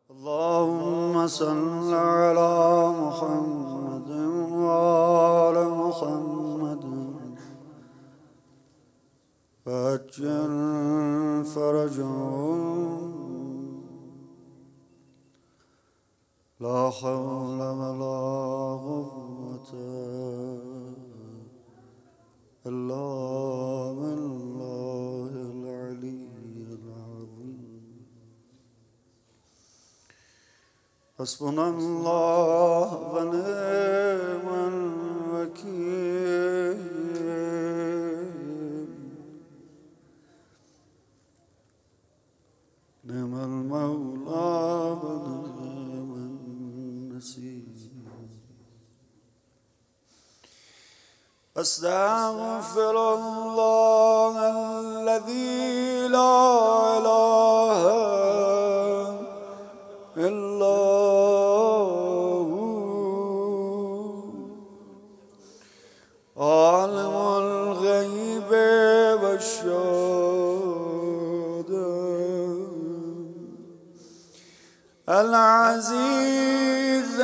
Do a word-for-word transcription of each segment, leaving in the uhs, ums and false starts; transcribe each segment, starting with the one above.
اللهم صل على محمد وآل محمد وعجل فرجهم لا حول ولا قوة إلا بالله العلي العظيم. حسبنا الله ونعم الوكيل، نعم المولى ونعم النصير. أستغفر الله الذي لا إله إلا هو، عالم الغيب والشهادة، العزيز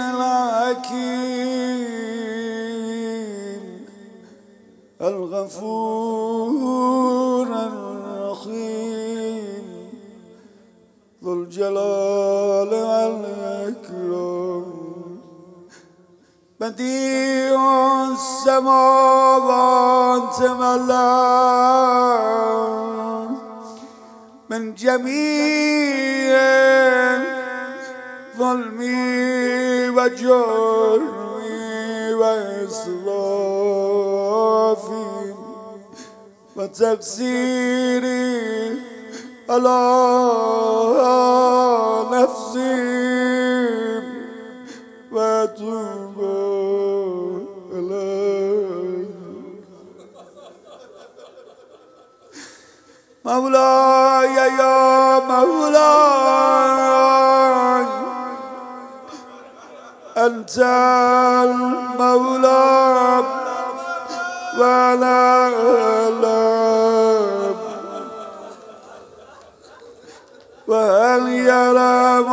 الحكيم، الغفور الرحيم، ذو الجلال والإكرام، بديع السماوات والأرض، من جميع ظلمي وجرمي وإسرافي وتقصيري على نفسي، وأتوب إليه. مولاي يا مولاي، أنت المولى ولا أعلم، وهل يرام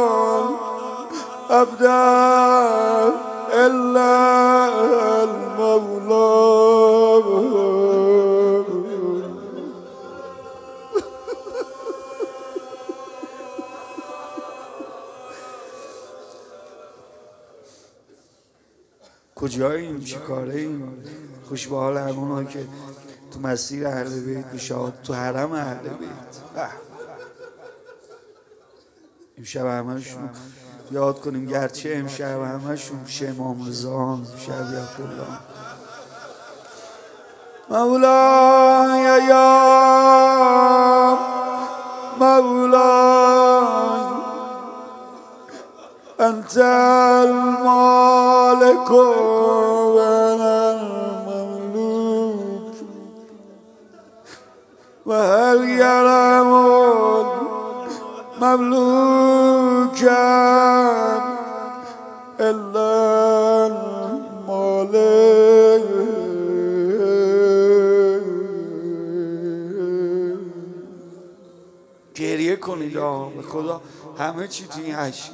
الأبدان إلا المولى. کجاییم؟ چی کارهیم؟ خوش به حال همونها که تو مسیر اهل بیت بشاد، تو حرم اهل بیت. امشب همشون یاد کنیم، گرچه امشب همشون پیش امام رضا، پیش ابی عبدالله. مولاي يا مولاي، أنت المالك وأنا المملوك، وهل يرام مملوكا إلا المالك. گریه کنید به خدا، همه چی توی این عشق.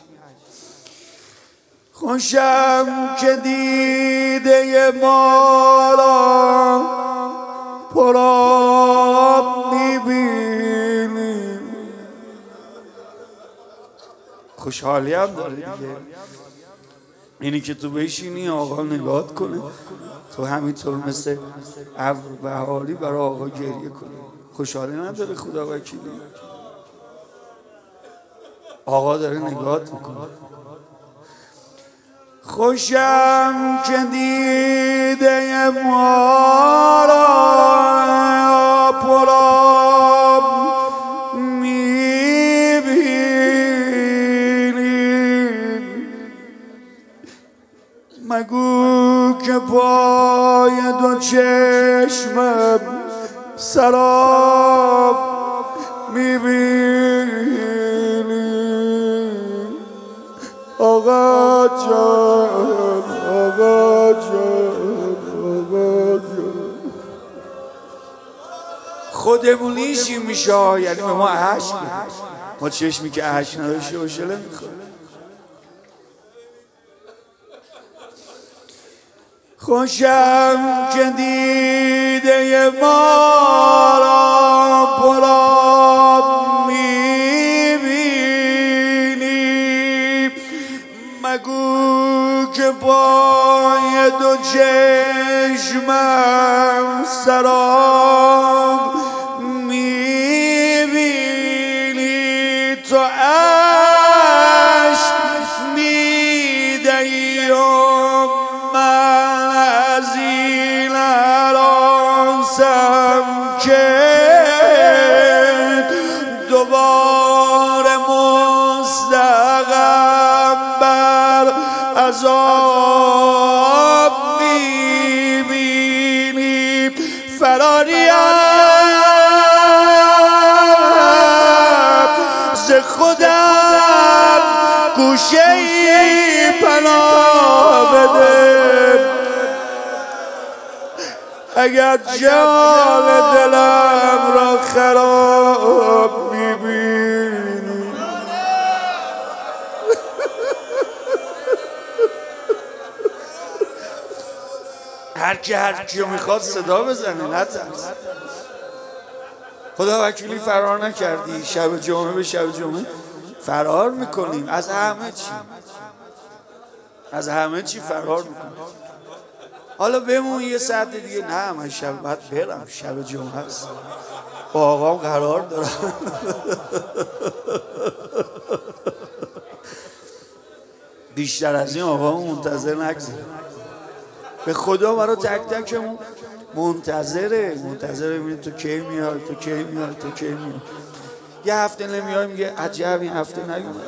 خوشم که دیده ما را پر آب می‌بینی، خوشحالی هم داره دیگه، اینی که تو بشینی آقا نگات کنه، تو همینطور مثل ابر بهاری برای آقا گریه کنی. خوشحالی نداره خدا وکیلی؟ آقا داره نگات میکنه. خوشم که دیده ما را پر آب می‌بینی، مگو که پای دو چشمم سراب می‌بینی. آقا جان، آقا جان، آقا جان. خودمونیشی میشه، یعنی به ما عشق میده. ما چشمی که اشک نداشته باشه نمیخوره. خوشم که دیده ما را پرآب میبینی، مگو که پای دو چشمم سراب میبینی. تو عشق میدهی و من از این هراسم که دوباره مستقم بر عذاب میبینی. فراریم ز خودم گوشه ای پناه بده، اگر جان دلم را خراب میبینی. هر کی هر کیو میخواد صدا بزنه، نترس. خدا وکیلی فرار نکردی، شب جمعه به شب جمعه فرار میکنیم از همه چی، از همه چی فرار میکنیم. حالا بمون یه ساعت دیگه، نه من شب باید برم، شب جمعه هست، با آقام قرار دارم. بیشتر از این آقام منتظر نگذاریم. به خدا برای تک تکمون منتظره، منتظره ببینیم تو کی میای، تو کی میای، تو کی میای. یه هفته نمیای میگه عجب این هفته نیومد.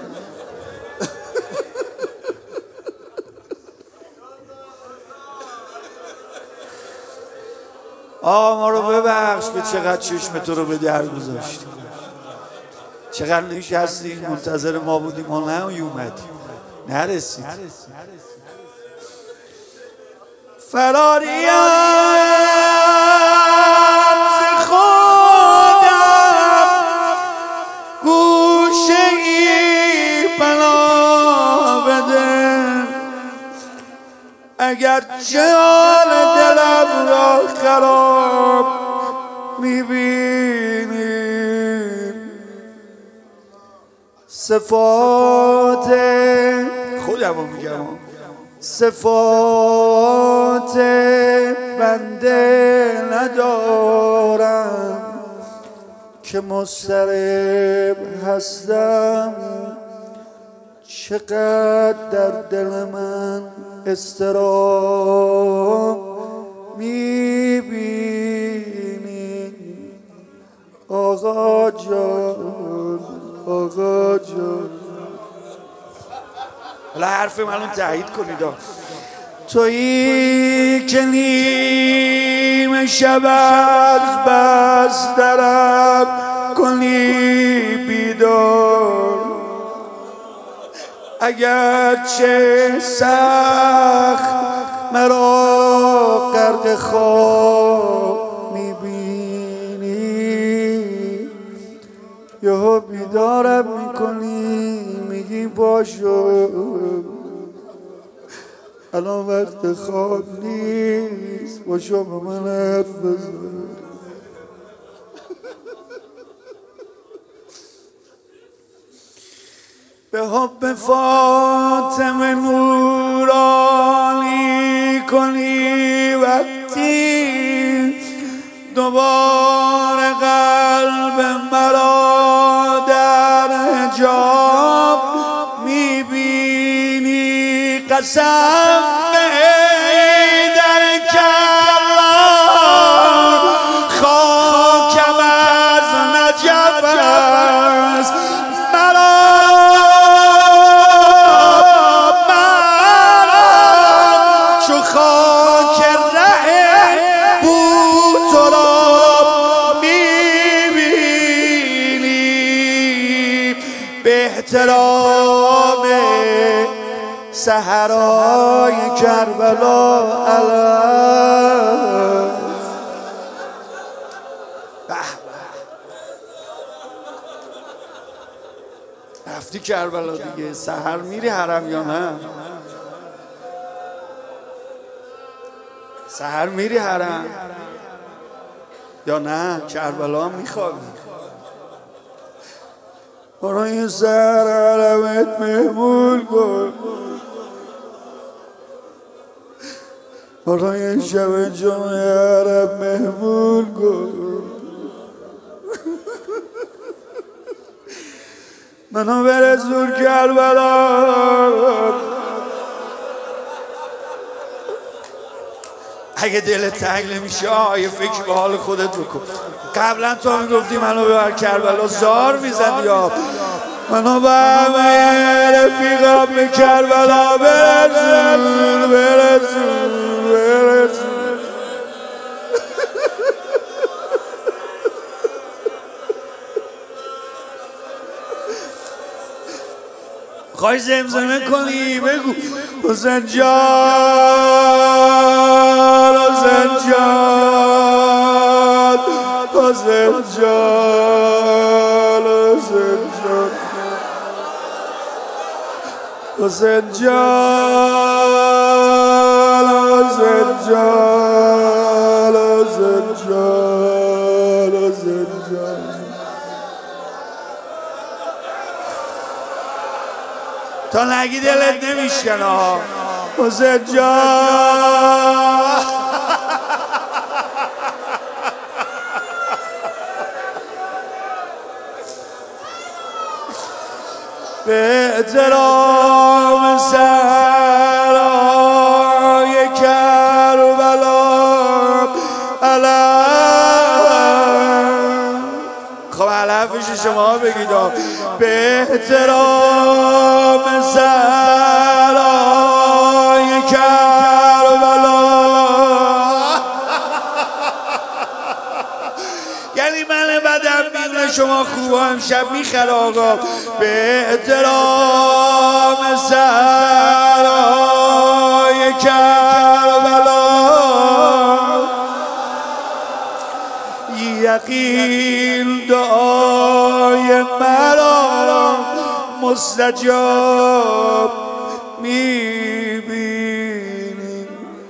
آقا ما رو ببخش به چقدر چشم تو رو به در گذاشتیم، چقدر نشستیم منتظر ما بودیم، ما نیومدیم، نرسید. فراریم ز خودم گوشه ای پناه بده، اگر جان دلم را خراب میبینی. صفات خودم رو میگم، صفات بنده ندارم که مضطرب هستم، چقدر در دل من اضطراب میبینی. آقا جان، آقا جان، حالا حرف منو تایید کنید. تویی که نیم شب از بسترم کنی بیدار، اگرچه سخت مرا غرق خواب میبینی، یهو بیدارم میکنی میگی باشو الان وقت خواب نیست، باشو با من حرف بزن. به حب فاطمه نورانی کنی وقتی، دوباره قلب مرا در حجاب میبینی. قسم به در کرم خاکم از نجف است، احترام صحرای کربلا علیه. رفتی کربلا دیگه، سحر میری حرم یا نه؟ سحر میری حرم یا نه؟ کربلا هم میخوابی؟ برای سحر حرمت مهمون کن، برای شب جمعه حرم مهمون کن. منو برسون کربلا. اگه دلت تنگ نمیشه یه فکر به حال خودت بکن. قبلا تو میگفتی منو ببر کربلا، زار میزدی یا منو به همه رفیقام به کربلا برسون برسون برسون. خواهی زمزمه کنی بگو حسین جان حسین جان حسین جان حسین جان حسین جان حسین جان حسین جان حسین جان. تا نگی دلت نمیشکنه حسین جان. به احترام سرای کربلا علم. خب علفش شما بگید. به احترام سرای کربلا. یعنی من بدم میونه شما خوبا امشب میخره آقا. به احترام سرای کربلا یقین دعای مرا مستجاب میبینیم.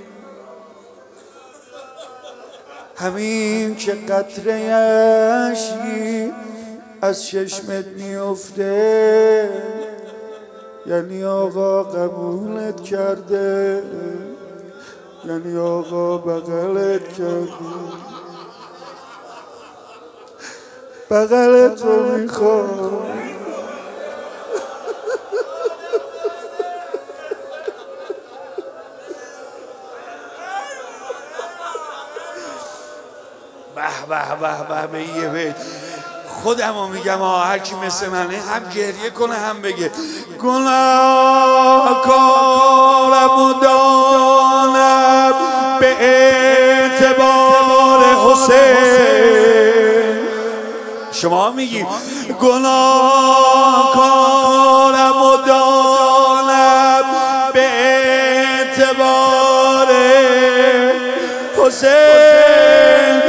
همین که قطره اشکی از چشمت میفته یعنی آقا قبولت کرده، یعنی آقا بغلت کرده، بغلت رو میخوام. به به به به به یه بیت خودم رو میگم ها. هر کی مثل منه هم گریه کنه هم بگه گناه کارم و دانم به اعتبار حسین. شما میگی گناه کارم و دانم به اعتبار حسین.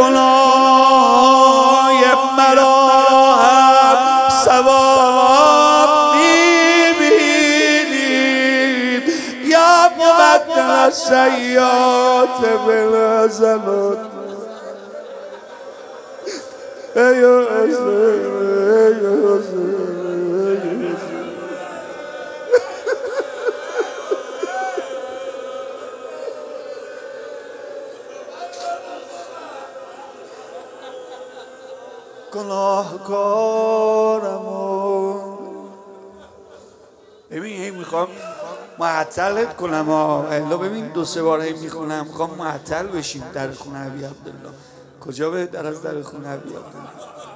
گناههای مرا هم ثواب میبینیم. یا مبدل السیئات بالحسنات. ای حسین ای حسین. گناهکارم ببین هی میخوام معطلت کنم ها. الا ببین دو سه بار هی میخونم میخوام معطل بشیم در خونه ابی عبدالله. کجا بهتر از در خونه ابی عبدالله؟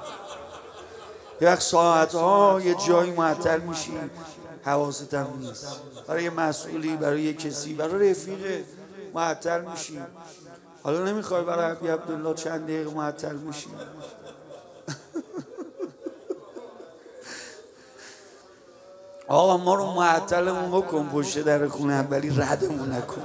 یک ساعت ها یه جایی معطل میشی حواست هم نیست. برای یه مسئولی، برای یه کسی، برای رفیقه معطل میشی. حالا نمیخوای برای ابی عبدالله چند دقیقه معطل میشی؟ آقا ما رو معطلمون بکن پشت در خونه ولی ردمون نکن.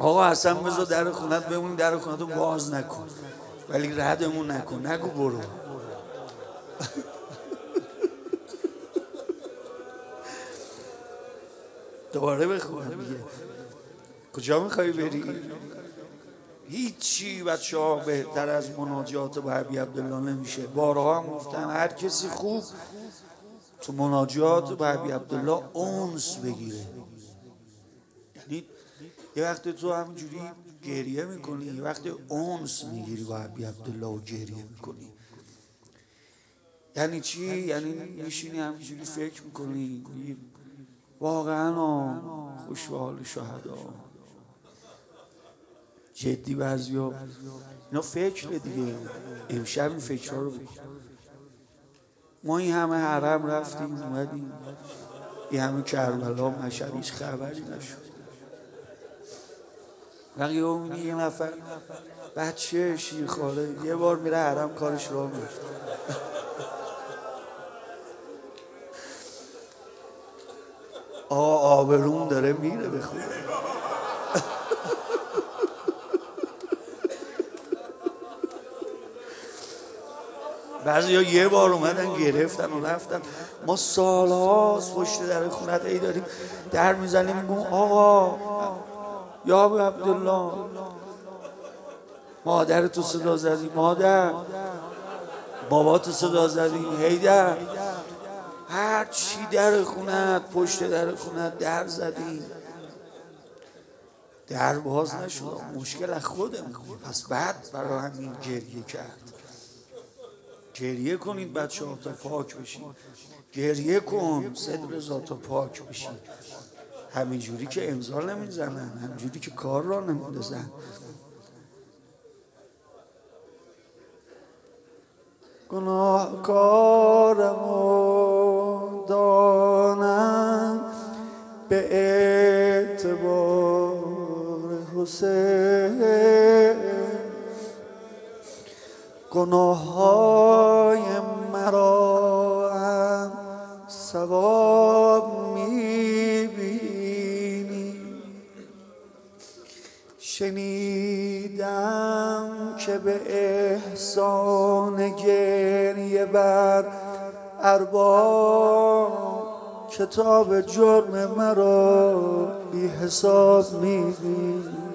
آقا اصلا بذار در خونت بمونی، در خونت رو باز نکن، ولی ردمون نکن، نگو برو. دوباره بخون دیگه. کجا میخوای بری؟ هیچی بچه ها بهتر از مناجات با حبیب عبدالله نمیشه. بارها هم گفتم هر کسی خوب تو مناجات با حبیب عبدالله اونس بگیره. یعنی یه وقت تو همینجوری گریه میکنی، یه وقت اونس میگیری با حبیب عبدالله و گریه میکنی. یعنی چی؟ یعنی میشینی همینجوری فکر میکنی واقعا خوش به حال شهدا. جدی بعضیا اینا فکر دیگه. امشب این فکرها رو بکن. ما این همه حرم رفتیم اومدیم، این همه کربلا مشهد هیچ خبری نشد. وقتی اونی یه نفر بچه شیرخواره یه بار میره حرم کارش را میفته. آقا آبروم داره میره به خدا. بعضی ها یه بار اومدن گرفتن و رفتن. ما سال هاست پشت در خونت ای داریم در میزنیم میگم آقا یا ابو عبدالله مادر تو صدا زدی، مادر بابا تو صدا زدی، هیدر هر چی در خونت پشت در خونت در زدی در باز نشد. مشکل از خودمون. پس بعد برای همین گریه کرد. گریه کنید بچه ها تا پاک بشید. گریه کن صدر ذات تا پاک بشید. همینجوری که امضا نمیزنن، همینجوری که کار را نمیدازن. گناهکارم و دانم به اعتبار حسین گناههای مرا هم ثواب میبینی. شنیدم که به احسان گریه بر ارباب کتاب جرم مرا بی حساب میبینی.